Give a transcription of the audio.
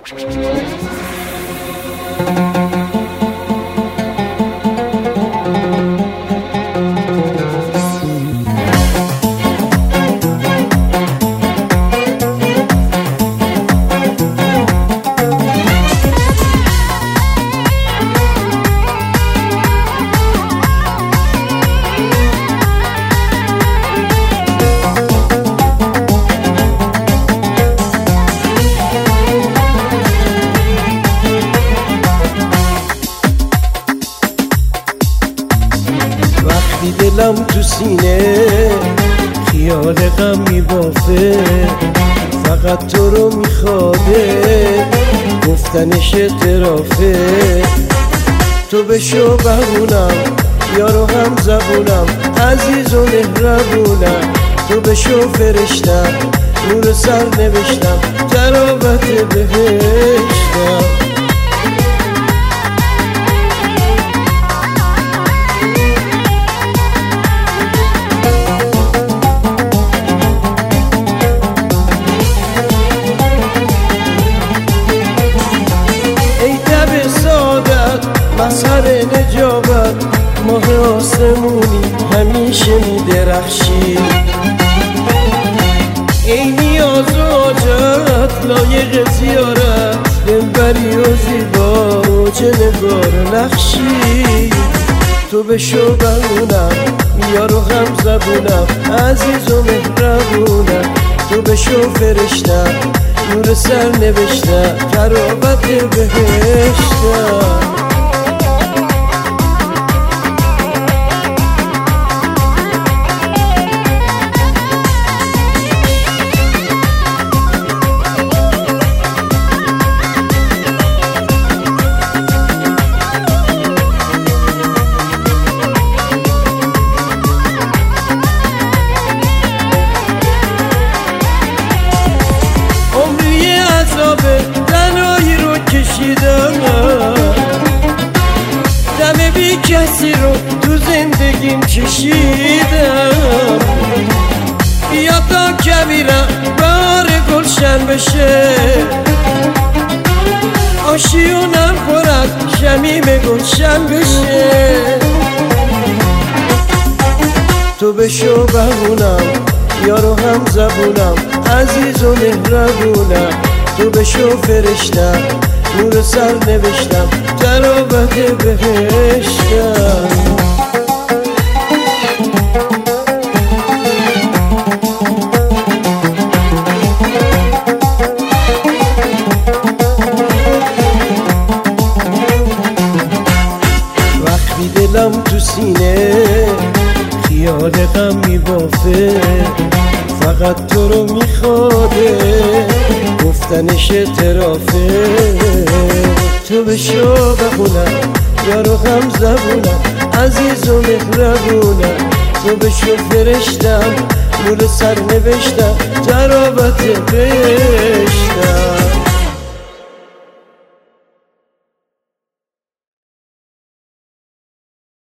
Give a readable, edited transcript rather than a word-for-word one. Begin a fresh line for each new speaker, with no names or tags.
دلم تو سینه خیال غم میبافه، فقط تو رو میخواده، گفتنش اعترافه. تو بشو بهونم، یارو هم زبونم، عزیز و مهربونم. تو بشو فرشتم، نور سر نوشتم، ترابت بهشتم. مظهر نجابت، ماه آسمونی همیشه میدرخشی. ای نیاز و حاجت، لایق زیارت، دلبری و زیبا، موج نگار نقشی. تو بشو بهونم، یارو هم زبونم، عزیز و مهربونم. تو بشو فرشتم، نور سر نوشتم، ترابت بهشتم. تنهایی رو کشیدم، دم بی کسی رو تو زندگیم چشیدم. بیا تا کبیرم بار گلشن بشه، آشیونم پرد شمیم گلشن بشه. تو بشو بهونم، یارو هم زبونم، عزیز و مهربونم. تو بشو فرشتم، نور سر نوشتم، ترابت بهشتم. وقتی دلم تو سینه خیال غم میبافه، فقط تو رو میخواده، گفتنش اعترافه. تو بشو بخونم، یارو هم زبونم، عزیز و مهربونم. تو بشو فرشتم، نور سر نوشتم، ترابت بهشتم.